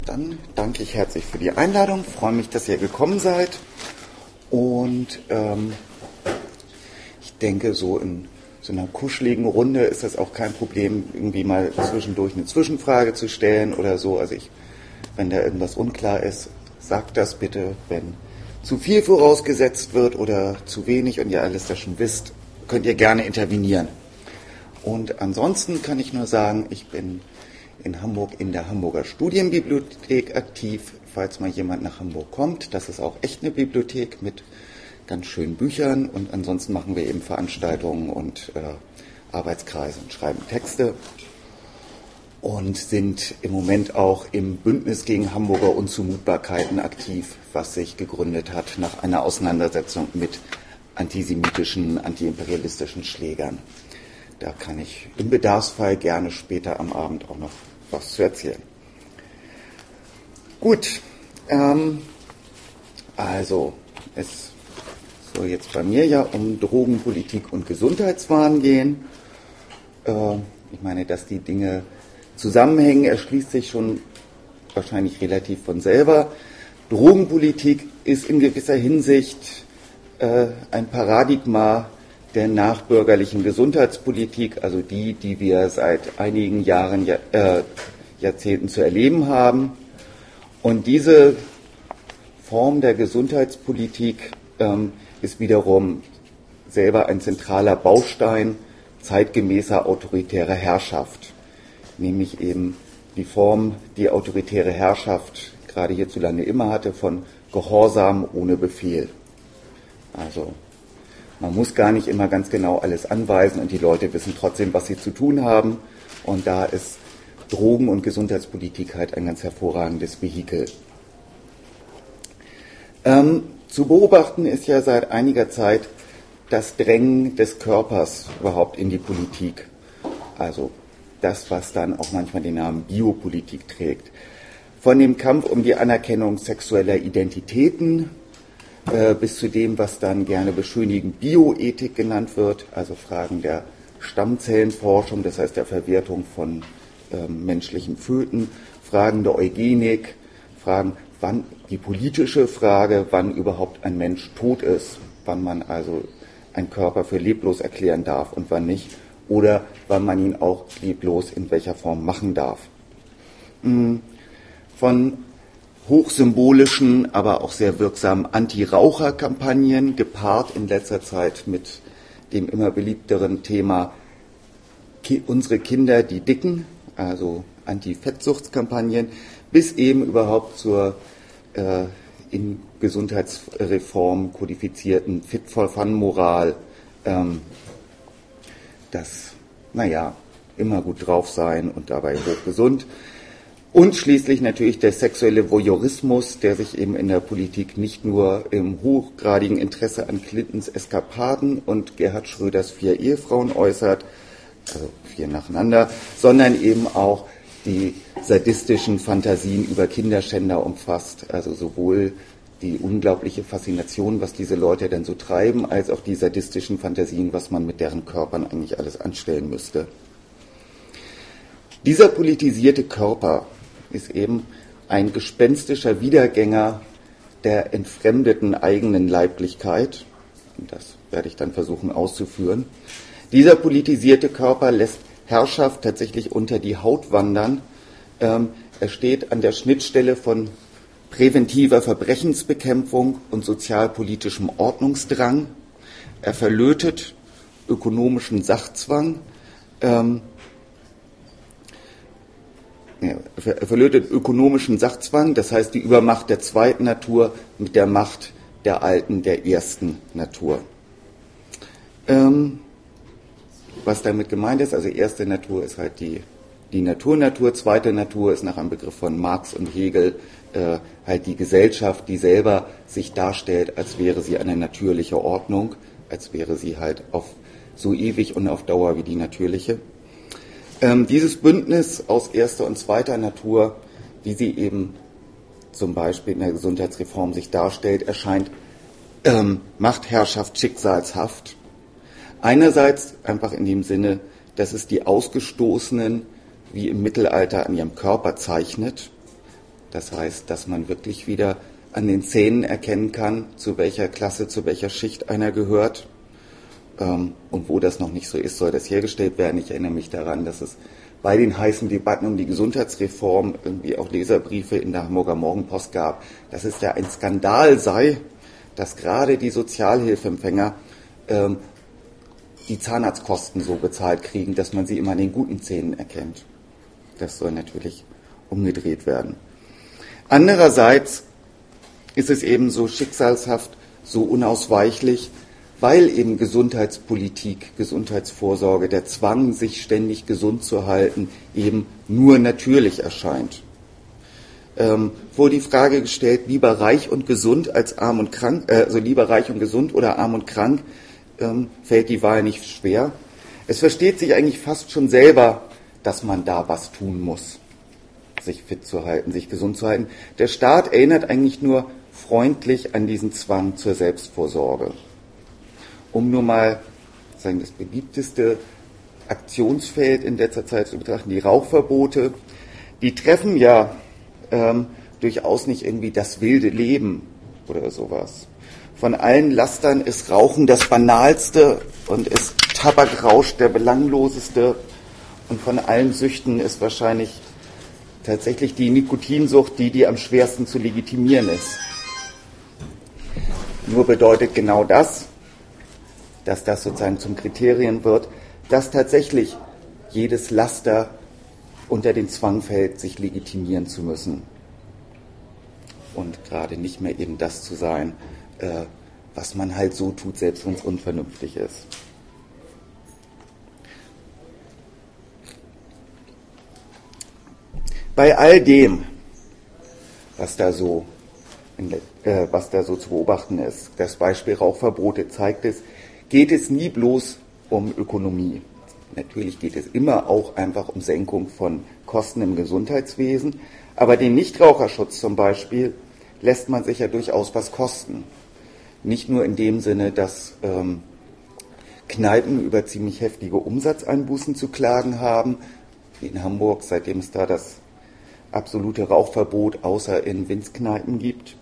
Dann danke ich herzlich für die Einladung, freue mich, dass ihr gekommen seid und ich denke, so in so einer kuscheligen Runde ist das auch kein Problem, irgendwie mal zwischendurch eine Zwischenfrage zu stellen oder so. Also wenn da irgendwas unklar ist, sagt das bitte. Wenn zu viel vorausgesetzt wird oder zu wenig und ihr alles das schon wisst, könnt ihr gerne intervenieren. Und ansonsten kann ich nur sagen, ich bin in Hamburg in der Hamburger Studienbibliothek aktiv, falls mal jemand nach Hamburg kommt. Das ist auch echt eine Bibliothek mit ganz schönen Büchern und ansonsten machen wir eben Veranstaltungen und Arbeitskreise und schreiben Texte und sind im Moment auch im Bündnis gegen Hamburger Unzumutbarkeiten aktiv, was sich gegründet hat nach einer Auseinandersetzung mit antisemitischen, antiimperialistischen Schlägern. Da kann ich im Bedarfsfall gerne später am Abend auch noch was zu erzählen. Gut, also es soll jetzt bei mir ja um Drogenpolitik und Gesundheitswahn gehen. Ich meine, dass die Dinge zusammenhängen, erschließt sich schon wahrscheinlich relativ von selber. Drogenpolitik ist in gewisser Hinsicht ein Paradigma der nachbürgerlichen Gesundheitspolitik, also die wir seit einigen Jahren, Jahrzehnten zu erleben haben. Und diese Form der Gesundheitspolitik ist wiederum selber ein zentraler Baustein zeitgemäßer autoritärer Herrschaft, nämlich eben die Form, die autoritäre Herrschaft gerade hierzulande immer hatte, von Gehorsam ohne Befehl. Also man muss gar nicht immer ganz genau alles anweisen und die Leute wissen trotzdem, was sie zu tun haben. Und da ist Drogen- und Gesundheitspolitik halt ein ganz hervorragendes Vehikel. Zu beobachten ist ja seit einiger Zeit das Drängen des Körpers überhaupt in die Politik. Also das, was dann auch manchmal den Namen Biopolitik trägt. Von dem Kampf um die Anerkennung sexueller Identitäten bis zu dem, was dann gerne beschönigend Bioethik genannt wird, also Fragen der Stammzellenforschung, das heißt der Verwertung von menschlichen Föten, Fragen der Eugenik, Fragen, wann die politische Frage, wann überhaupt ein Mensch tot ist, wann man also einen Körper für leblos erklären darf und wann nicht, oder wann man ihn auch leblos in welcher Form machen darf. Von hochsymbolischen, aber auch sehr wirksamen Anti-Raucher-Kampagnen, gepaart in letzter Zeit mit dem immer beliebteren Thema unsere Kinder, die Dicken, also Anti-Fettsuchtskampagnen, bis eben überhaupt zur in Gesundheitsreform kodifizierten Fit-for-Fun-Moral, das, immer gut drauf sein und dabei hochgesund. Und schließlich natürlich der sexuelle Voyeurismus, der sich eben in der Politik nicht nur im hochgradigen Interesse an Clintons Eskapaden und Gerhard Schröders 4 Ehefrauen äußert, also 4 nacheinander, sondern eben auch die sadistischen Fantasien über Kinderschänder umfasst, also sowohl die unglaubliche Faszination, was diese Leute denn so treiben, als auch die sadistischen Fantasien, was man mit deren Körpern eigentlich alles anstellen müsste. Dieser politisierte Körper ist eben ein gespenstischer Wiedergänger der entfremdeten eigenen Leiblichkeit. Und das werde ich dann versuchen auszuführen. Dieser politisierte Körper lässt Herrschaft tatsächlich unter die Haut wandern. Er steht an der Schnittstelle von präventiver Verbrechensbekämpfung und sozialpolitischem Ordnungsdrang. Er verlötet ökonomischen Sachzwang, das heißt die Übermacht der zweiten Natur mit der Macht der alten, der ersten Natur. Was damit gemeint ist, also erste Natur ist halt die Natur, zweite Natur ist nach einem Begriff von Marx und Hegel halt die Gesellschaft, die selber sich darstellt, als wäre sie eine natürliche Ordnung, als wäre sie halt so ewig und auf Dauer wie die natürliche. Dieses Bündnis aus erster und zweiter Natur, wie sie eben zum Beispiel in der Gesundheitsreform sich darstellt, erscheint Machtherrschaft schicksalshaft. Einerseits einfach in dem Sinne, dass es die Ausgestoßenen wie im Mittelalter an ihrem Körper zeichnet, Das heißt, dass man wirklich wieder an den Zähnen erkennen kann, zu welcher Klasse, zu welcher Schicht einer gehört. Und wo das noch nicht so ist, soll das hergestellt werden. Ich erinnere mich daran, dass es bei den heißen Debatten um die Gesundheitsreform irgendwie auch Leserbriefe in der Hamburger Morgenpost gab, dass es ja ein Skandal sei, dass gerade die Sozialhilfeempfänger die Zahnarztkosten so bezahlt kriegen, dass man sie immer an den guten Zähnen erkennt. Das soll natürlich umgedreht werden. Andererseits ist es eben so schicksalshaft, so unausweichlich, weil eben Gesundheitspolitik, Gesundheitsvorsorge, der Zwang, sich ständig gesund zu halten, eben nur natürlich erscheint. Wurde die Frage gestellt, lieber reich und gesund als arm und krank, also lieber reich und gesund oder arm und krank, fällt die Wahl nicht schwer. Es versteht sich eigentlich fast schon selber, dass man da was tun muss, sich fit zu halten, sich gesund zu halten. Der Staat erinnert eigentlich nur freundlich an diesen Zwang zur Selbstvorsorge. Um nur mal sagen, das beliebteste Aktionsfeld in letzter Zeit zu betrachten, die Rauchverbote, die treffen ja durchaus nicht irgendwie das wilde Leben oder sowas. Von allen Lastern ist Rauchen das Banalste und ist Tabakrausch der belangloseste. Und von allen Süchten ist wahrscheinlich tatsächlich die Nikotinsucht die am schwersten zu legitimieren ist. Nur bedeutet genau das, dass das sozusagen zum Kriterium wird, dass tatsächlich jedes Laster unter den Zwang fällt, sich legitimieren zu müssen. Und gerade nicht mehr eben das zu sein, was man halt so tut, selbst wenn es unvernünftig ist. Bei all dem, was da so zu beobachten ist, das Beispiel Rauchverbote zeigt es, geht es nie bloß um Ökonomie. Natürlich geht es immer auch einfach um Senkung von Kosten im Gesundheitswesen, aber den Nichtraucherschutz zum Beispiel lässt man sich ja durchaus was kosten. Nicht nur in dem Sinne, dass Kneipen über ziemlich heftige Umsatzeinbußen zu klagen haben, wie in Hamburg, seitdem es da das absolute Rauchverbot außer in Winzkneipen gibt.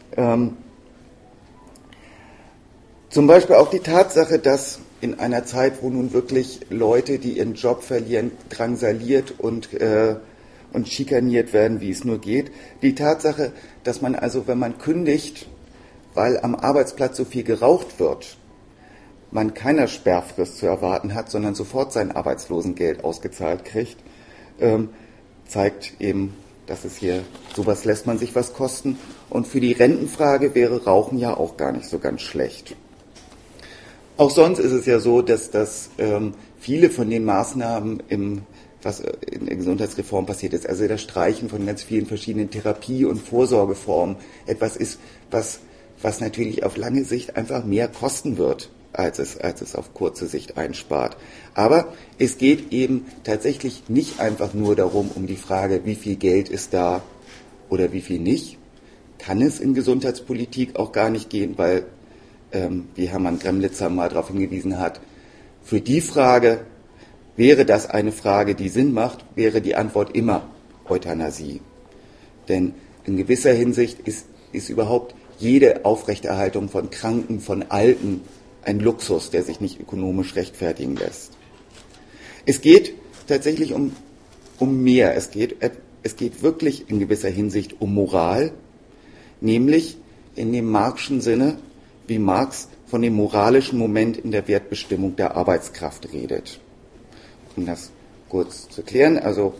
Zum Beispiel auch die Tatsache, dass in einer Zeit, wo nun wirklich Leute, die ihren Job verlieren, drangsaliert und schikaniert werden, wie es nur geht, die Tatsache, dass man also, wenn man kündigt, weil am Arbeitsplatz so viel geraucht wird, man keine Sperrfrist zu erwarten hat, sondern sofort sein Arbeitslosengeld ausgezahlt kriegt, zeigt eben, dass es hier, sowas lässt man sich was kosten. Und für die Rentenfrage wäre Rauchen ja auch gar nicht so ganz schlecht. Auch sonst ist es ja so, dass viele von den Maßnahmen, was in der Gesundheitsreform passiert ist, also das Streichen von ganz vielen verschiedenen Therapie- und Vorsorgeformen, etwas ist, was natürlich auf lange Sicht einfach mehr kosten wird, als es auf kurze Sicht einspart. Aber es geht eben tatsächlich nicht einfach nur darum, um die Frage, wie viel Geld ist da oder wie viel nicht. Kann es in Gesundheitspolitik auch gar nicht gehen, weil, wie Hermann Gremlitzer mal darauf hingewiesen hat, für die Frage, wäre das eine Frage, die Sinn macht, wäre die Antwort immer Euthanasie. Denn in gewisser Hinsicht ist überhaupt jede Aufrechterhaltung von Kranken, von Alten ein Luxus, der sich nicht ökonomisch rechtfertigen lässt. Es geht tatsächlich um mehr. Es geht wirklich in gewisser Hinsicht um Moral, nämlich in dem Marxischen Sinne, wie Marx von dem moralischen Moment in der Wertbestimmung der Arbeitskraft redet. Um das kurz zu klären, also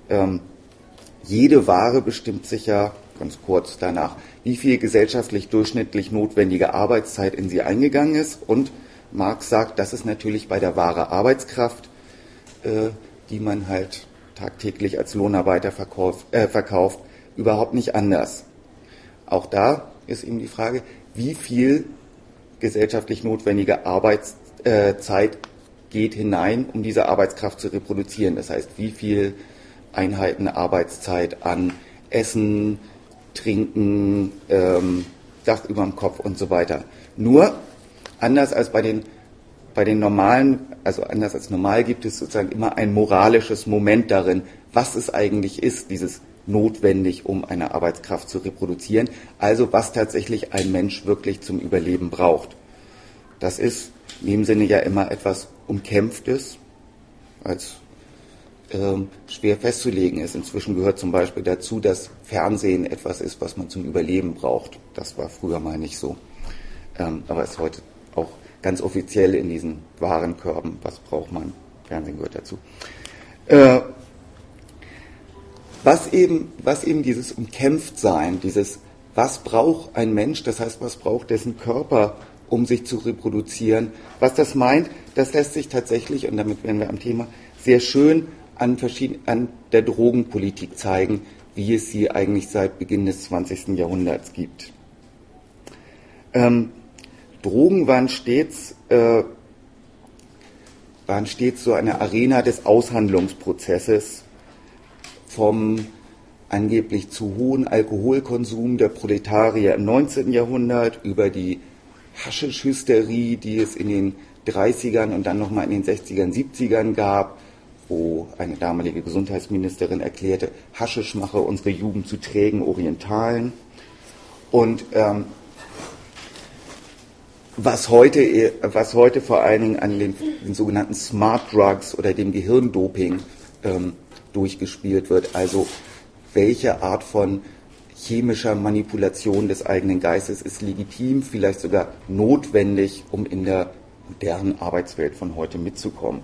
jede Ware bestimmt sich ja ganz kurz danach, wie viel gesellschaftlich durchschnittlich notwendige Arbeitszeit in sie eingegangen ist. Und Marx sagt, das ist natürlich bei der Ware Arbeitskraft, die man halt tagtäglich als Lohnarbeiter verkauft, überhaupt nicht anders. Auch da ist eben die Frage, wie viel gesellschaftlich notwendige Arbeitszeit geht hinein, um diese Arbeitskraft zu reproduzieren. Das heißt, wie viel Einheiten Arbeitszeit an Essen, Trinken, Dach über dem Kopf und so weiter. Nur, anders als bei den normalen, also anders als normal gibt es sozusagen immer ein moralisches Moment darin, was es eigentlich ist, dieses notwendig, um eine Arbeitskraft zu reproduzieren. Also was tatsächlich ein Mensch wirklich zum Überleben braucht. Das ist in dem Sinne ja immer etwas Umkämpftes, als schwer festzulegen ist. Inzwischen gehört zum Beispiel dazu, dass Fernsehen etwas ist, was man zum Überleben braucht. Das war früher mal nicht so. Aber ist heute auch ganz offiziell in diesen Warenkörben. Was braucht man? Fernsehen gehört dazu. Was eben dieses Umkämpftsein, dieses was braucht ein Mensch, das heißt, was braucht dessen Körper, um sich zu reproduzieren, was das meint, das lässt sich tatsächlich, und damit wären wir am Thema, sehr schön an der Drogenpolitik zeigen, wie es sie eigentlich seit Beginn des 20. Jahrhunderts gibt. Drogen waren stets so eine Arena des Aushandlungsprozesses vom angeblich zu hohen Alkoholkonsum der Proletarier im 19. Jahrhundert über die Haschisch-Hysterie, die es in den 30ern und dann nochmal in den 60ern, 70ern gab, wo eine damalige Gesundheitsministerin erklärte, Haschisch mache unsere Jugend zu trägen Orientalen. Und was heute vor allen Dingen an den sogenannten Smart Drugs oder dem Gehirndoping durchgespielt wird, also welche Art von chemischer Manipulation des eigenen Geistes ist legitim, vielleicht sogar notwendig, um in der modernen Arbeitswelt von heute mitzukommen.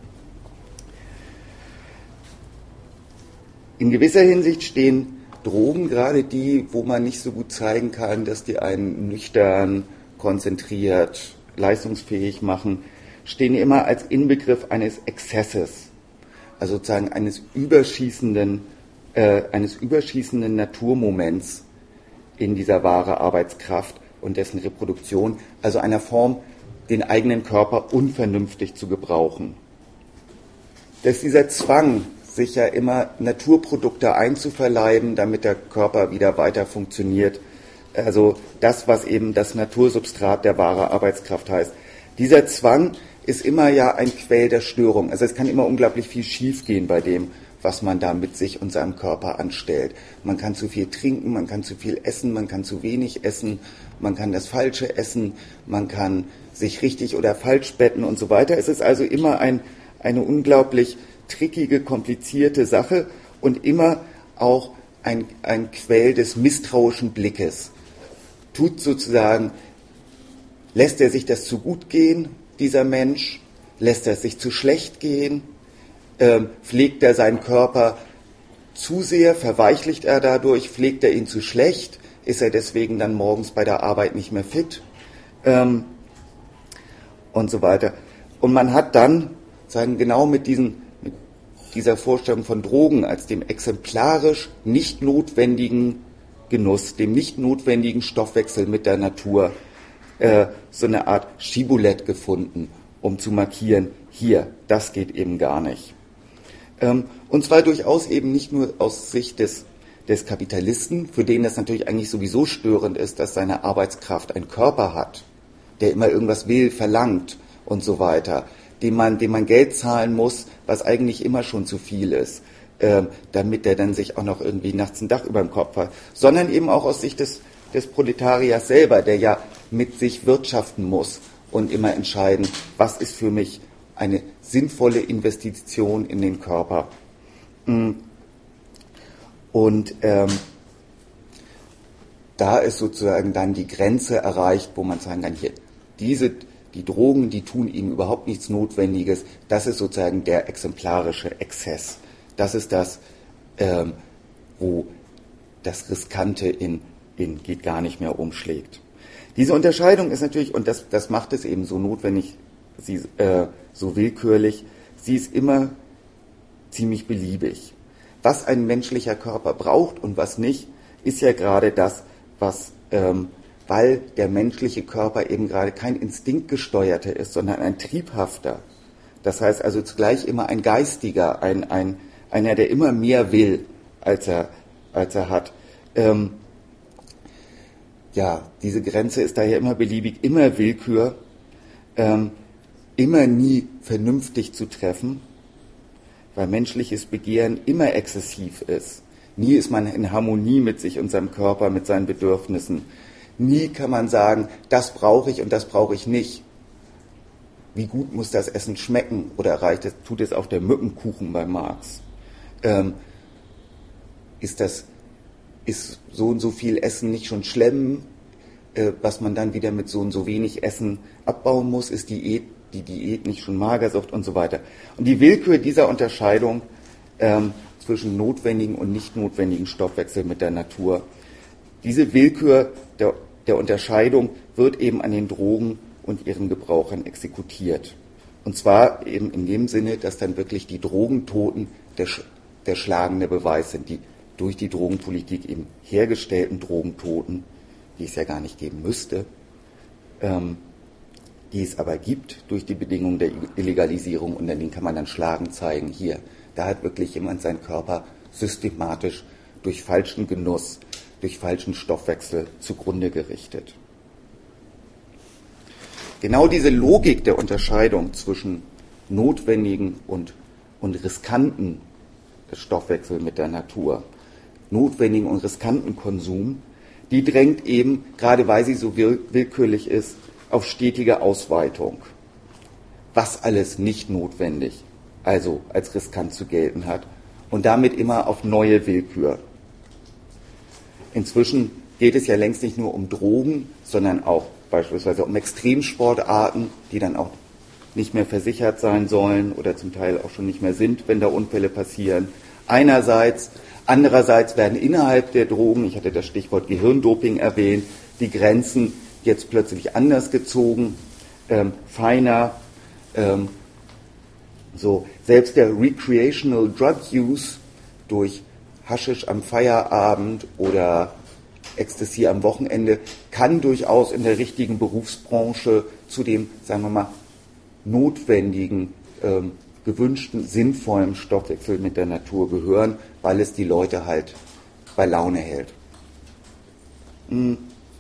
In gewisser Hinsicht stehen Drogen, gerade die, wo man nicht so gut zeigen kann, dass die einen nüchtern, konzentriert, leistungsfähig machen, stehen immer als Inbegriff eines Exzesses, also sozusagen eines überschießenden Naturmoments in dieser wahre Arbeitskraft und dessen Reproduktion, also einer Form, den eigenen Körper unvernünftig zu gebrauchen. Dass dieser Zwang, sich ja immer Naturprodukte einzuverleiben, damit der Körper wieder weiter funktioniert, also das, was eben das Natursubstrat der wahren Arbeitskraft heißt. Dieser Zwang ist immer ja ein Quell der Störung. Also es kann immer unglaublich viel schiefgehen bei dem, was man da mit sich und seinem Körper anstellt. Man kann zu viel trinken, man kann zu viel essen, man kann zu wenig essen, man kann das Falsche essen, man kann sich richtig oder falsch betten und so weiter. Es ist also immer eine unglaublich trickige, komplizierte Sache und immer auch ein Quell des misstrauischen Blickes. Lässt er sich das zu gut gehen, dieser Mensch? Lässt er es sich zu schlecht gehen? Pflegt er seinen Körper zu sehr? Verweichlicht er dadurch? Pflegt er ihn zu schlecht? Ist er deswegen dann morgens bei der Arbeit nicht mehr fit? Und so weiter. Und man hat dann, genau mit dieser Vorstellung von Drogen als dem exemplarisch nicht notwendigen Genuss, dem nicht notwendigen Stoffwechsel mit der Natur, so eine Art Schibulett gefunden, um zu markieren, hier, das geht eben gar nicht. Und zwar durchaus eben nicht nur aus Sicht des Kapitalisten, für den das natürlich eigentlich sowieso störend ist, dass seine Arbeitskraft einen Körper hat, der immer irgendwas will, verlangt und so weiter, dem man Geld zahlen muss, was eigentlich immer schon zu viel ist, damit der dann sich auch noch irgendwie nachts ein Dach über dem Kopf hat, sondern eben auch aus Sicht des Proletariers selber, der ja mit sich wirtschaften muss und immer entscheiden, was ist für mich eine sinnvolle Investition in den Körper. Und da ist sozusagen dann die Grenze erreicht, wo man sagen kann, hier, die Drogen, die tun ihm überhaupt nichts Notwendiges, das ist sozusagen der exemplarische Exzess. Das ist das, wo das Riskante in geht gar nicht mehr umschlägt. Diese Unterscheidung ist natürlich, und das macht es eben so notwendig, so willkürlich, sie ist immer ziemlich beliebig. Was ein menschlicher Körper braucht und was nicht, ist ja gerade das, weil der menschliche Körper eben gerade kein instinktgesteuerter ist, sondern ein triebhafter. Das heißt also zugleich immer ein geistiger, einer, der immer mehr will, als er hat. Diese Grenze ist daher immer beliebig, immer Willkür, immer nie vernünftig zu treffen, weil menschliches Begehren immer exzessiv ist. Nie ist man in Harmonie mit sich und seinem Körper, mit seinen Bedürfnissen. Nie kann man sagen, das brauche ich und das brauche ich nicht. Wie gut muss das Essen schmecken? Oder tut es auch der Mückenkuchen bei Marx? Ist so und so viel Essen nicht schon schlimm, was man dann wieder mit so und so wenig Essen abbauen muss? Ist die Diät nicht schon Magersucht und so weiter? Und die Willkür dieser Unterscheidung zwischen notwendigen und nicht notwendigen Stoffwechsel mit der Natur, diese Willkür der Unterscheidung wird eben an den Drogen und ihren Gebrauchern exekutiert. Und zwar eben in dem Sinne, dass dann wirklich die Drogentoten der schlagende Beweis sind, die durch die Drogenpolitik eben hergestellten Drogentoten, die es ja gar nicht geben müsste, die es aber gibt durch die Bedingungen der Illegalisierung, und an denen kann man dann schlagend zeigen, hier, da hat wirklich jemand seinen Körper systematisch durch falschen Genuss, durch falschen Stoffwechsel zugrunde gerichtet. Genau diese Logik der Unterscheidung zwischen notwendigen und riskanten Stoffwechsel mit der Natur, notwendigen und riskanten Konsum, die drängt eben, gerade weil sie so willkürlich ist, auf stetige Ausweitung. Was alles nicht notwendig, also als riskant zu gelten hat, und damit immer auf neue Willkür. Inzwischen geht es ja längst nicht nur um Drogen, sondern auch beispielsweise um Extremsportarten, die dann auch nicht mehr versichert sein sollen oder zum Teil auch schon nicht mehr sind, wenn da Unfälle passieren. Andererseits werden innerhalb der Drogen, ich hatte das Stichwort Gehirndoping erwähnt, die Grenzen jetzt plötzlich anders gezogen, feiner. Selbst der Recreational Drug Use durch Haschisch am Feierabend oder Ecstasy am Wochenende kann durchaus in der richtigen Berufsbranche zu dem, sagen wir mal, notwendigen, gewünschten, sinnvollen Stoffwechsel mit der Natur gehören, weil es die Leute halt bei Laune hält. Und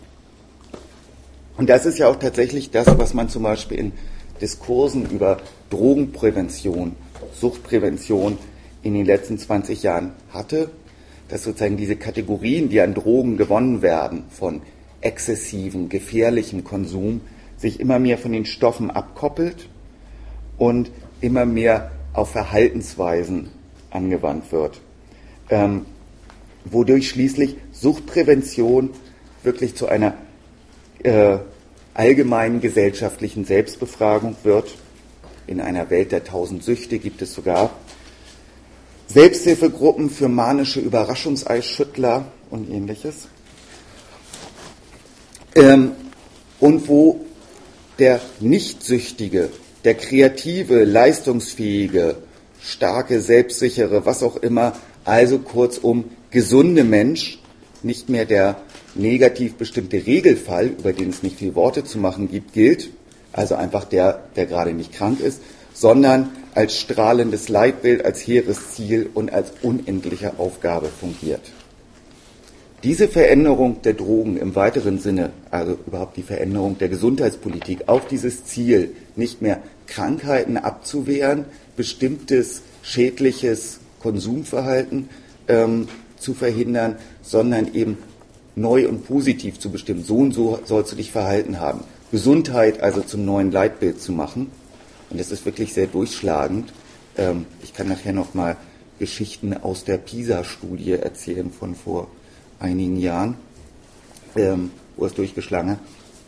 das ist ja auch tatsächlich das, was man zum Beispiel in Diskursen über Drogenprävention, Suchtprävention in den letzten 20 Jahren hatte, dass sozusagen diese Kategorien, die an Drogen gewonnen werden, von exzessivem, gefährlichem Konsum, sich immer mehr von den Stoffen abkoppelt und immer mehr auf Verhaltensweisen angewandt wird. Wodurch schließlich Suchtprävention wirklich zu einer allgemeinen gesellschaftlichen Selbstbefragung wird. In einer Welt der 1000 Süchte gibt es sogar Selbsthilfegruppen für manische Überraschungseisschüttler und Ähnliches. Und wo der Nichtsüchtige, der kreative, leistungsfähige, starke, selbstsichere, was auch immer, also kurzum gesunde Mensch, nicht mehr der negativ bestimmte Regelfall, über den es nicht viel Worte zu machen gibt, gilt, also einfach der gerade nicht krank ist, sondern als strahlendes Leitbild, als hehres Ziel und als unendliche Aufgabe fungiert. Diese Veränderung der Drogen im weiteren Sinne, also überhaupt die Veränderung der Gesundheitspolitik auf dieses Ziel, nicht mehr Krankheiten abzuwehren, bestimmtes schädliches Konsumverhalten zu verhindern, sondern eben neu und positiv zu bestimmen. So und so sollst du dich verhalten haben. Gesundheit also zum neuen Leitbild zu machen. Und das ist wirklich sehr durchschlagend. Ich kann nachher noch mal Geschichten aus der PISA-Studie erzählen von vor einigen Jahren, wo es durchgeschlagen hat.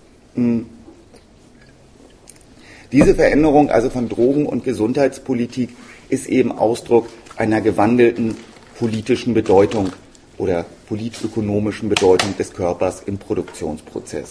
Diese Veränderung also von Drogen- und Gesundheitspolitik ist eben Ausdruck einer gewandelten politischen Bedeutung oder politökonomischen Bedeutung des Körpers im Produktionsprozess.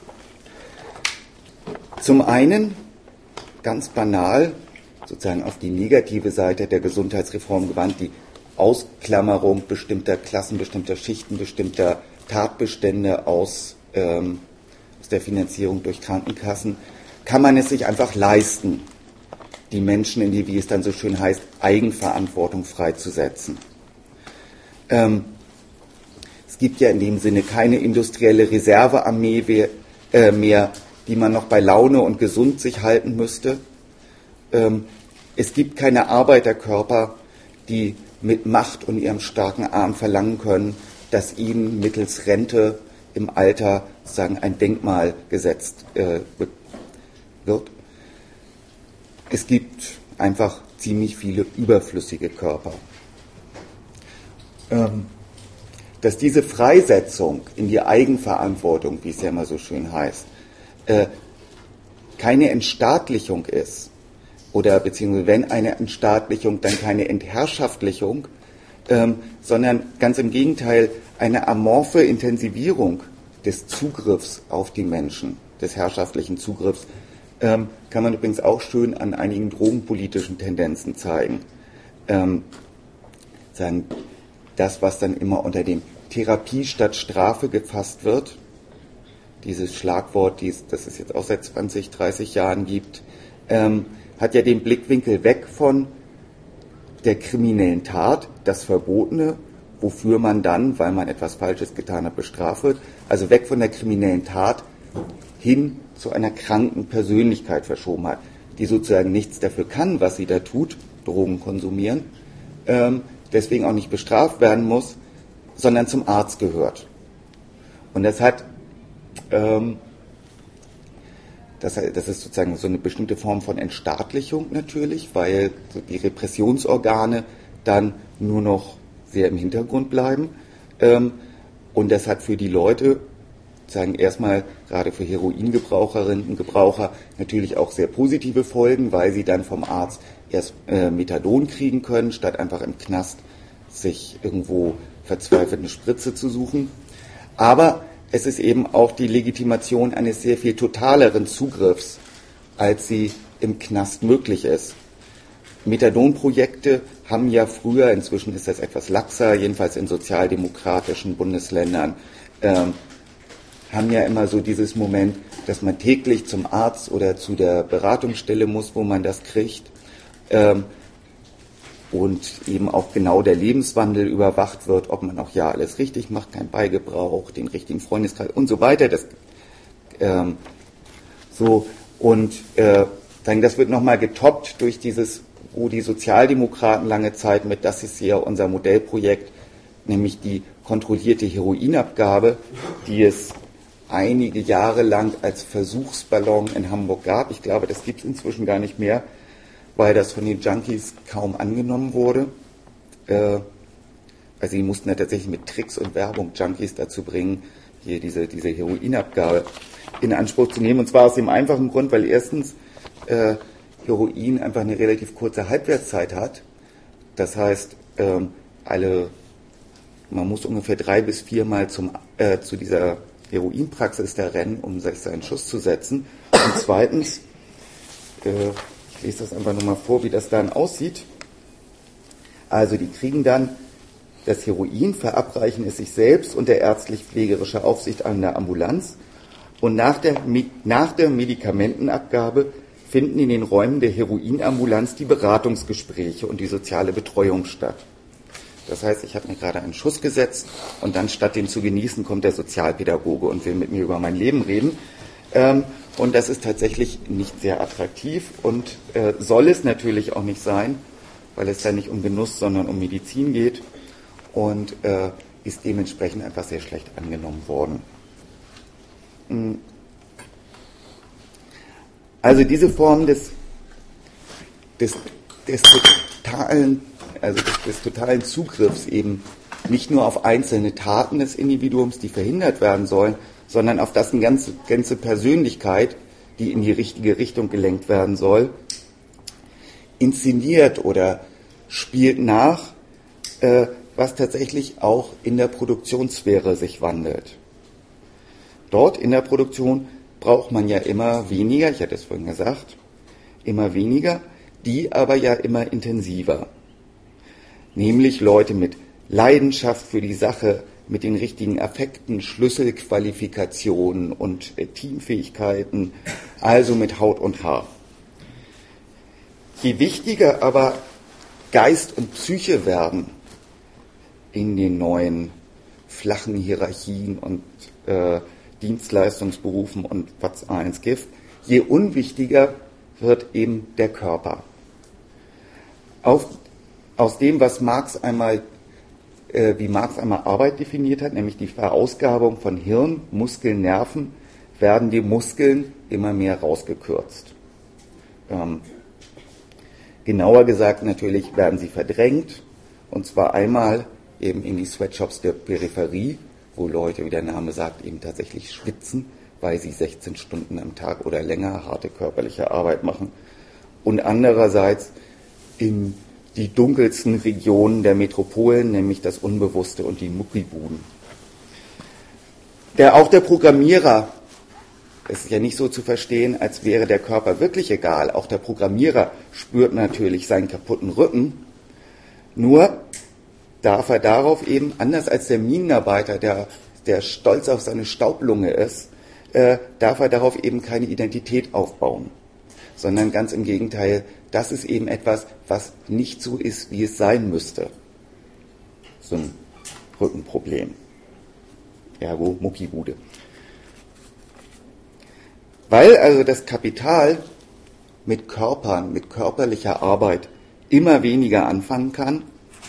Zum einen, ganz banal, sozusagen auf die negative Seite der Gesundheitsreform gewandt, die Ausklammerung bestimmter Klassen, bestimmter Schichten, bestimmter Tatbestände aus der Finanzierung durch Krankenkassen, kann man es sich einfach leisten, die Menschen in die, wie es dann so schön heißt, Eigenverantwortung freizusetzen. Es gibt ja in dem Sinne keine industrielle Reservearmee mehr, die man noch bei Laune und gesund sich halten müsste. Es gibt keine Arbeiterkörper, die mit Macht und ihrem starken Arm verlangen können, dass ihnen mittels Rente im Alter sozusagen ein Denkmal gesetzt wird. Es gibt einfach ziemlich viele überflüssige Körper. Dass diese Freisetzung in die Eigenverantwortung, wie es ja immer so schön heißt, keine Entstaatlichung ist, oder beziehungsweise wenn eine Entstaatlichung, dann keine Entherrschaftlichung, sondern ganz im Gegenteil eine amorphe Intensivierung des Zugriffs auf die Menschen, des herrschaftlichen Zugriffs, kann man übrigens auch schön an einigen drogenpolitischen Tendenzen zeigen. Sagen, das, was dann immer unter dem Therapie statt Strafe gefasst wird, dieses Schlagwort, das es jetzt auch seit 20, 30 Jahren gibt, hat ja den Blickwinkel weg von der kriminellen Tat, das Verbotene, wofür man dann, weil man etwas Falsches getan hat, bestraft wird, also weg von der kriminellen Tat hin zu einer kranken Persönlichkeit verschoben hat, die sozusagen nichts dafür kann, was sie da tut, Drogen konsumieren, deswegen auch nicht bestraft werden muss, sondern zum Arzt gehört. Und das hat, das ist sozusagen so eine bestimmte Form von Entstaatlichung natürlich, weil die Repressionsorgane dann nur noch sehr im Hintergrund bleiben. Und das hat für die Leute, sagen erstmal gerade für Heroingebraucherinnen und Gebraucher, natürlich auch sehr positive Folgen, weil sie dann vom Arzt erst Methadon kriegen können, statt einfach im Knast sich irgendwo verzweifelt eine Spritze zu suchen. Aber es ist eben auch die Legitimation eines sehr viel totaleren Zugriffs, als sie im Knast möglich ist. Methadonprojekte haben ja früher, inzwischen ist das etwas laxer, jedenfalls in sozialdemokratischen Bundesländern, haben ja immer so dieses Moment, dass man täglich zum Arzt oder zu der Beratungsstelle muss, wo man das kriegt, und eben auch genau der Lebenswandel überwacht wird, ob man auch ja alles richtig macht, kein Beigebrauch, den richtigen Freundeskreis und so weiter. Das das wird nochmal getoppt durch dieses, wo die Sozialdemokraten lange Zeit mit, das ist ja unser Modellprojekt, nämlich die kontrollierte Heroinabgabe, die es einige Jahre lang als Versuchsballon in Hamburg gab. Ich glaube, das gibt es inzwischen gar nicht mehr, weil das von den Junkies kaum angenommen wurde. Also die mussten ja tatsächlich mit Tricks und Werbung Junkies dazu bringen, hier diese Heroinabgabe in Anspruch zu nehmen. Und zwar aus dem einfachen Grund, weil erstens Heroin einfach eine relativ kurze Halbwertszeit hat. Das heißt, man muss ungefähr 3 bis 4 Mal zu dieser Heroinpraxis da rennen, um sich seinen Schuss zu setzen. Und zweitens, ich lese das einfach nur mal vor, wie das dann aussieht. Also die kriegen dann das Heroin, verabreichen es sich selbst unter ärztlich-pflegerischer Aufsicht an der Ambulanz. Und nach der Medikamentenabgabe finden in den Räumen der Heroinambulanz die Beratungsgespräche und die soziale Betreuung statt. Das heißt, ich habe mir gerade einen Schuss gesetzt und dann statt den zu genießen, kommt der Sozialpädagoge und will mit mir über mein Leben reden. Und das ist tatsächlich nicht sehr attraktiv und soll es natürlich auch nicht sein, weil es da nicht um Genuss, sondern um Medizin geht und ist dementsprechend einfach sehr schlecht angenommen worden. Also diese Form des totalen Zugriffs eben nicht nur auf einzelne Taten des Individuums, die verhindert werden sollen, sondern auf das eine ganze Persönlichkeit, die in die richtige Richtung gelenkt werden soll, inszeniert oder spielt nach, was tatsächlich auch in der Produktionssphäre sich wandelt. Dort in der Produktion braucht man ja immer weniger, ich hatte es vorhin gesagt, immer weniger, die aber ja immer intensiver. Nämlich Leute mit Leidenschaft für die Sache, mit den richtigen Affekten, Schlüsselqualifikationen und Teamfähigkeiten, also mit Haut und Haar. Je wichtiger aber Geist und Psyche werden in den neuen flachen Hierarchien und Dienstleistungsberufen und was eins gibt, je unwichtiger wird eben der Körper. aus dem, was wie Marx einmal Arbeit definiert hat, nämlich die Verausgabung von Hirn, Muskeln, Nerven, werden die Muskeln immer mehr rausgekürzt. Genauer gesagt natürlich werden sie verdrängt, und zwar einmal eben in die Sweatshops der Peripherie, wo Leute, wie der Name sagt, eben tatsächlich schwitzen, weil sie 16 Stunden am Tag oder länger harte körperliche Arbeit machen, und andererseits in die dunkelsten Regionen der Metropolen, nämlich das Unbewusste und die Muckibuden. Auch der Programmierer, es ist ja nicht so zu verstehen, als wäre der Körper wirklich egal, auch der Programmierer spürt natürlich seinen kaputten Rücken, nur darf er darauf eben, anders als der Minenarbeiter, der stolz auf seine Staublunge ist, darf er darauf eben keine Identität aufbauen, sondern ganz im Gegenteil, das ist eben etwas, was nicht so ist, wie es sein müsste. So ein Rückenproblem. Ergo Muckibude. Weil also das Kapital mit Körpern, mit körperlicher Arbeit immer weniger anfangen kann,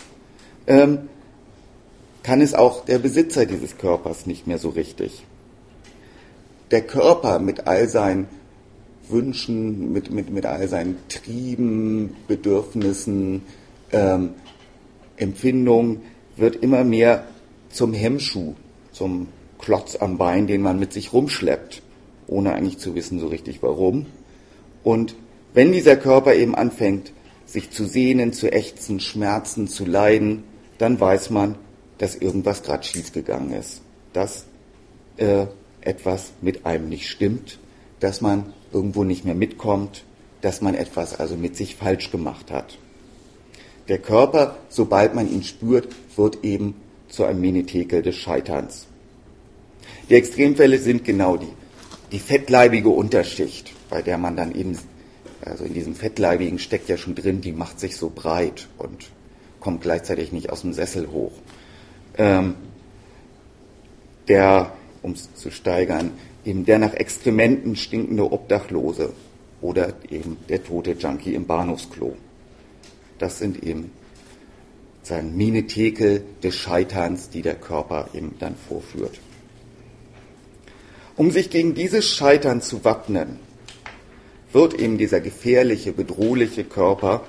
kann es auch der Besitzer dieses Körpers nicht mehr so richtig. Der Körper mit all seinen Wünschen, mit all seinen Trieben, Bedürfnissen, Empfindungen, wird immer mehr zum Hemmschuh, zum Klotz am Bein, den man mit sich rumschleppt, ohne eigentlich zu wissen so richtig warum. Und wenn dieser Körper eben anfängt, sich zu sehnen, zu ächzen, schmerzen, zu leiden, dann weiß man, dass irgendwas gerade schiefgegangen ist, dass etwas mit einem nicht stimmt, dass man irgendwo nicht mehr mitkommt, dass man etwas also mit sich falsch gemacht hat. Der Körper, sobald man ihn spürt, wird eben zu einem Menetekel des Scheiterns. Die Extremfälle sind genau die fettleibige Unterschicht, bei der man dann eben, also in diesem Fettleibigen steckt ja schon drin, die macht sich so breit und kommt gleichzeitig nicht aus dem Sessel hoch. Um es zu steigern, eben der nach Exkrementen stinkende Obdachlose oder eben der tote Junkie im Bahnhofsklo. Das sind eben sozusagen Menetekel des Scheiterns, die der Körper eben dann vorführt. Um sich gegen dieses Scheitern zu wappnen, wird eben dieser gefährliche, bedrohliche Körper,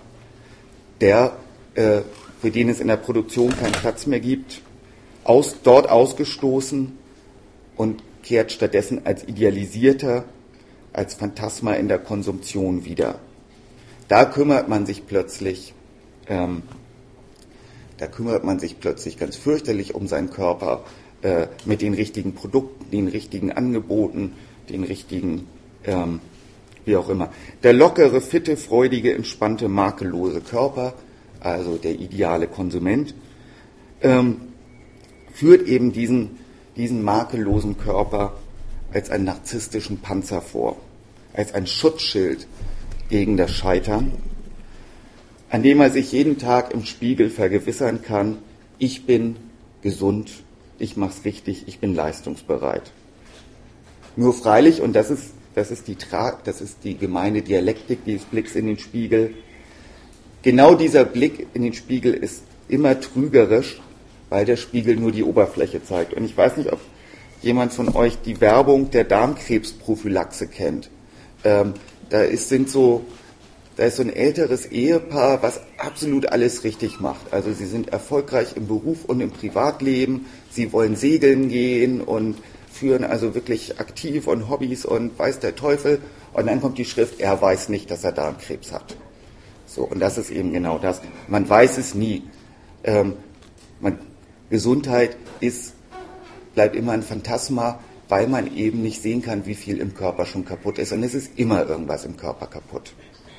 für den es in der Produktion keinen Platz mehr gibt, dort ausgestoßen und kehrt stattdessen als idealisierter, als Phantasma in der Konsumption wieder. Da kümmert man sich plötzlich ganz fürchterlich um seinen Körper, mit den richtigen Produkten, den richtigen Angeboten, den richtigen, wie auch immer. Der lockere, fitte, freudige, entspannte, makellose Körper, also der ideale Konsument, führt eben diesen makellosen Körper als einen narzisstischen Panzer vor, als ein Schutzschild gegen das Scheitern, an dem er sich jeden Tag im Spiegel vergewissern kann, ich bin gesund, ich mach's richtig, ich bin leistungsbereit. Nur freilich, und das ist die gemeine Dialektik dieses Blicks in den Spiegel, genau dieser Blick in den Spiegel ist immer trügerisch, weil der Spiegel nur die Oberfläche zeigt. Und ich weiß nicht, ob jemand von euch die Werbung der Darmkrebsprophylaxe kennt. Da ist so ein älteres Ehepaar, was absolut alles richtig macht. Also sie sind erfolgreich im Beruf und im Privatleben, sie wollen segeln gehen und führen also wirklich aktiv und Hobbys und weiß der Teufel. Und dann kommt die Schrift, er weiß nicht, dass er Darmkrebs hat. So, und das ist eben genau das. Man weiß es nie. Gesundheit bleibt immer ein Phantasma, weil man eben nicht sehen kann, wie viel im Körper schon kaputt ist. Und es ist immer irgendwas im Körper kaputt.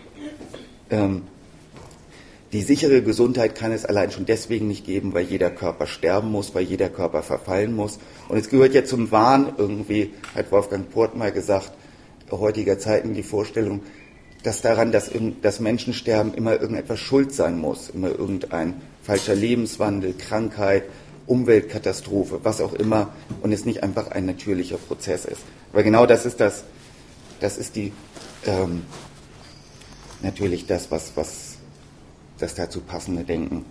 Die sichere Gesundheit kann es allein schon deswegen nicht geben, weil jeder Körper sterben muss, weil jeder Körper verfallen muss. Und es gehört ja zum Wahn irgendwie, hat Wolfgang Port mal gesagt, heutiger Zeiten die Vorstellung, dass daran, dass Menschensterben immer irgendetwas schuld sein muss, immer irgendein falscher Lebenswandel, Krankheit, Umweltkatastrophe, was auch immer, und es nicht einfach ein natürlicher Prozess ist. Aber genau das ist natürlich das, was das dazu passende Denken.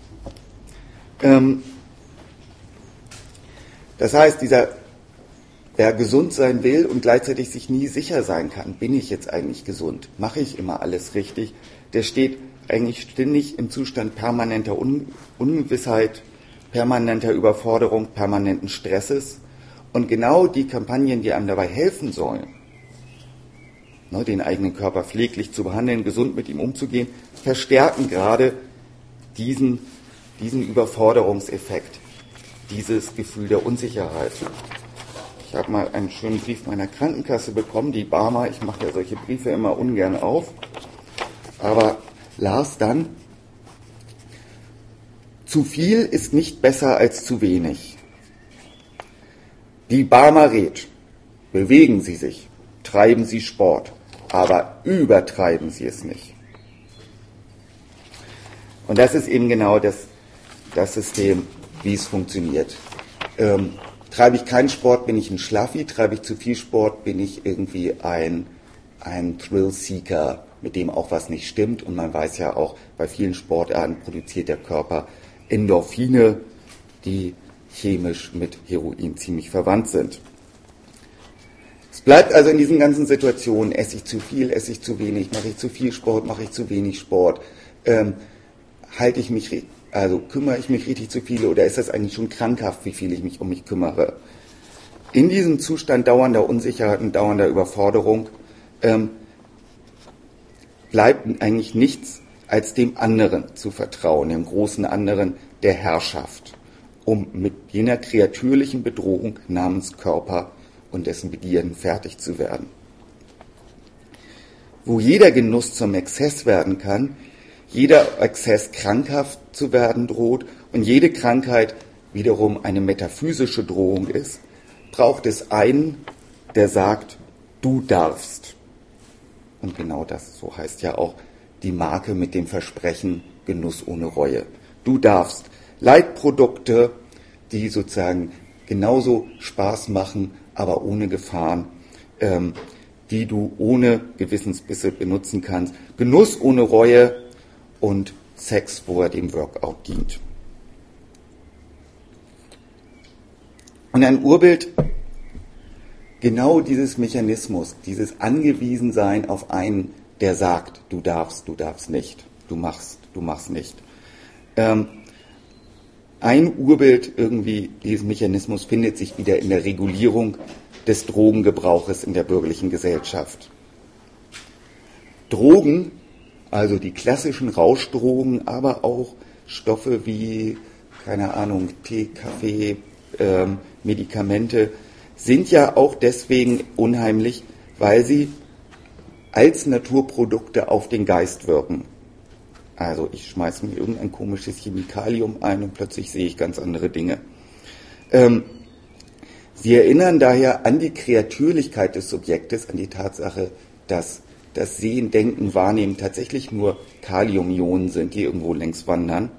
Das heißt, wer gesund sein will und gleichzeitig sich nie sicher sein kann, bin ich jetzt eigentlich gesund, mache ich immer alles richtig, der steht eigentlich ständig im Zustand permanenter Ungewissheit, permanenter Überforderung, permanenten Stresses. Und genau die Kampagnen, die einem dabei helfen sollen, den eigenen Körper pfleglich zu behandeln, gesund mit ihm umzugehen, verstärken gerade diesen Überforderungseffekt, dieses Gefühl der Unsicherheit. Ich habe mal einen schönen Brief meiner Krankenkasse bekommen, die Barmer, ich mache ja solche Briefe immer ungern auf, aber las dann: Zu viel ist nicht besser als zu wenig. Die Barmer rät: Bewegen Sie sich, treiben Sie Sport, aber übertreiben Sie es nicht. Und das ist eben genau das System, wie es funktioniert. Treibe ich keinen Sport, bin ich ein Schlaffi, treibe ich zu viel Sport, bin ich irgendwie ein Thrill-Seeker, mit dem auch was nicht stimmt. Und man weiß ja auch, bei vielen Sportarten produziert der Körper Endorphine, die chemisch mit Heroin ziemlich verwandt sind. Es bleibt also in diesen ganzen Situationen: esse ich zu viel, esse ich zu wenig, mache ich zu viel Sport, mache ich zu wenig Sport, kümmere ich mich richtig zu viel, oder ist das eigentlich schon krankhaft, wie viel ich mich um mich kümmere? In diesem Zustand dauernder Unsicherheit und dauernder Überforderung bleibt eigentlich nichts, als dem anderen zu vertrauen, dem großen anderen, der Herrschaft, um mit jener kreatürlichen Bedrohung namens Körper und dessen Begierden fertig zu werden. Wo jeder Genuss zum Exzess werden kann, jeder Exzess krankhaft zu werden droht und jede Krankheit wiederum eine metaphysische Drohung ist, braucht es einen, der sagt: Du darfst. Und genau das, so heißt ja auch die Marke mit dem Versprechen Genuss ohne Reue. Du darfst. Leitprodukte, die sozusagen genauso Spaß machen, aber ohne Gefahren, die du ohne Gewissensbisse benutzen kannst. Genuss ohne Reue und Sex, wo er dem Workout dient. Und ein Urbild genau dieses Mechanismus, dieses Angewiesensein auf einen, der sagt: Du darfst nicht, du machst nicht. Ein Urbild irgendwie dieses Mechanismus findet sich wieder in der Regulierung des Drogengebrauches in der bürgerlichen Gesellschaft. Drogen, also die klassischen Rauschdrogen, aber auch Stoffe wie, keine Ahnung, Tee, Kaffee, Medikamente, sind ja auch deswegen unheimlich, weil sie als Naturprodukte auf den Geist wirken. Also ich schmeiße mir irgendein komisches Chemikalium ein und plötzlich sehe ich ganz andere Dinge. Sie erinnern daher an die Kreatürlichkeit des Subjektes, an die Tatsache, dass das Sehen, Denken, Wahrnehmen tatsächlich nur Kaliumionen sind, die irgendwo längs wandern.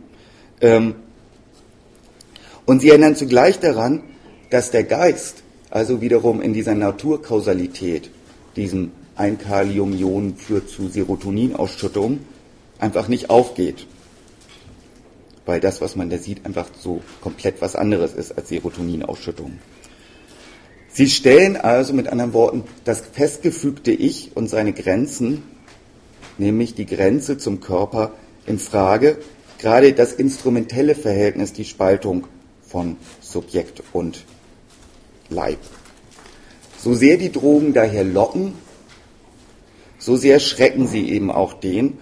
Und sie erinnern zugleich daran, dass der Geist also wiederum in dieser Naturkausalität, diesem ein Kaliumion führt zu Serotoninausschüttung, einfach nicht aufgeht. Weil das, was man da sieht, einfach so komplett was anderes ist als Serotoninausschüttung. Sie stellen also mit anderen Worten das festgefügte Ich und seine Grenzen, nämlich die Grenze zum Körper, in Frage. Gerade das instrumentelle Verhältnis, die Spaltung von Subjekt und Leib. So sehr die Drogen daher locken, so sehr schrecken sie eben auch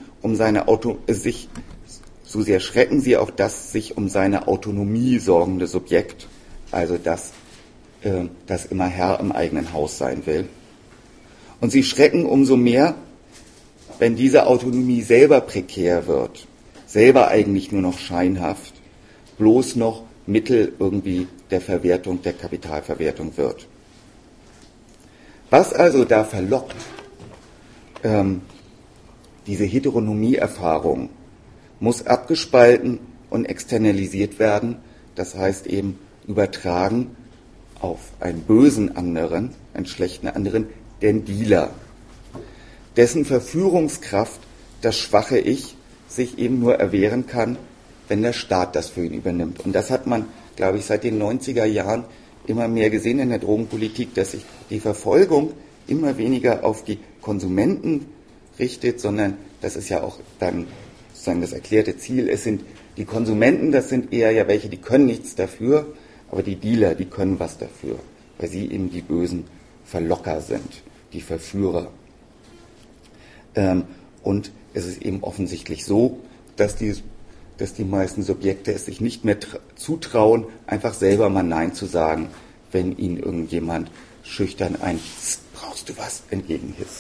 so sehr schrecken sie auch das sich um seine Autonomie sorgende Subjekt, also das immer Herr im eigenen Haus sein will. Und sie schrecken umso mehr, wenn diese Autonomie selber prekär wird, selber eigentlich nur noch scheinhaft, bloß noch Mittel irgendwie der Verwertung, der Kapitalverwertung wird. Was also da verlockt, diese Heteronomie-Erfahrung, muss abgespalten und externalisiert werden, das heißt eben übertragen auf einen bösen anderen, einen schlechten anderen, den Dealer, dessen Verführungskraft das schwache Ich sich eben nur erwehren kann, wenn der Staat das für ihn übernimmt. Und das hat man, glaube ich, seit den 90er Jahren immer mehr gesehen in der Drogenpolitik, dass sich die Verfolgung immer weniger auf die Konsumenten richtet, sondern das ist ja auch dann sozusagen das erklärte Ziel. Es sind die Konsumenten, das sind eher ja welche, die können nichts dafür, aber die Dealer, die können was dafür, weil sie eben die bösen Verlocker sind, die Verführer. Und es ist eben offensichtlich so, dass die meisten Subjekte es sich nicht mehr zutrauen, einfach selber mal Nein zu sagen, wenn ihnen irgendjemand schüchtern ein "Brauchst du was?" entgegenhisst.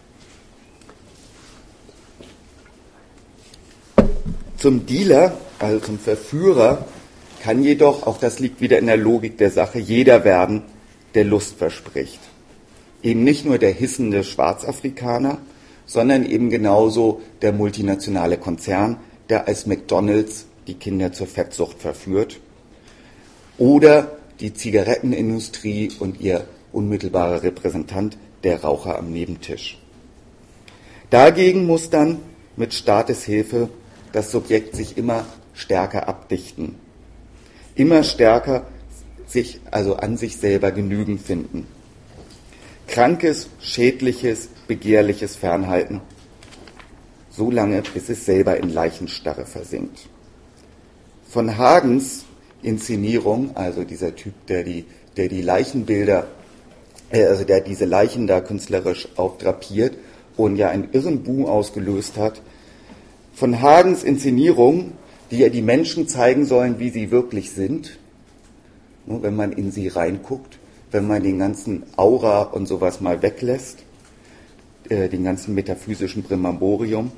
Zum Dealer, also zum Verführer, kann jedoch, auch das liegt wieder in der Logik der Sache, jeder werden, der Lust verspricht. Eben nicht nur der hissende Schwarzafrikaner, sondern eben genauso der multinationale Konzern, der als McDonald's die Kinder zur Fettsucht verführt, oder die Zigarettenindustrie und ihr unmittelbarer Repräsentant, der Raucher am Nebentisch. Dagegen muss dann mit Staateshilfe das Subjekt sich immer stärker abdichten, immer stärker sich also an sich selber Genügen finden. Krankes, schädliches, begehrliches fernhalten, so lange, bis es selber in Leichenstarre versinkt. Von Hagens Inszenierung, also dieser Typ, der die Leichenbilder, also der diese Leichen da künstlerisch aufdrapiert und ja einen irren Boom ausgelöst hat, von Hagens Inszenierung, die ja die Menschen zeigen sollen, wie sie wirklich sind, nur wenn man in sie reinguckt, wenn man den ganzen Aura und sowas mal weglässt, den ganzen metaphysischen Primamborium.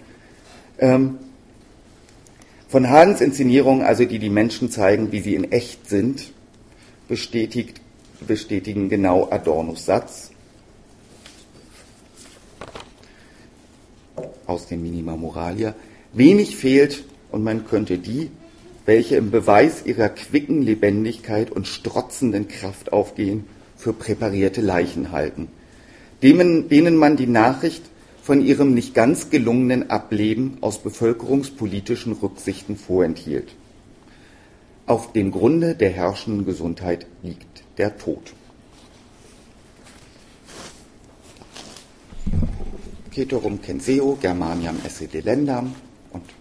Von Hagens Inszenierung, also die Menschen zeigen, wie sie in echt sind, bestätigen genau Adornos Satz aus dem Minima Moralia: Wenig fehlt, und man könnte die, welche im Beweis ihrer quicken Lebendigkeit und strotzenden Kraft aufgehen, für präparierte Leichen halten, denen man die Nachricht von ihrem nicht ganz gelungenen Ableben aus bevölkerungspolitischen Rücksichten vorenthielt. Auf dem Grunde der herrschenden Gesundheit liegt der Tod. Ceterum censeo Germaniam esse delendam, und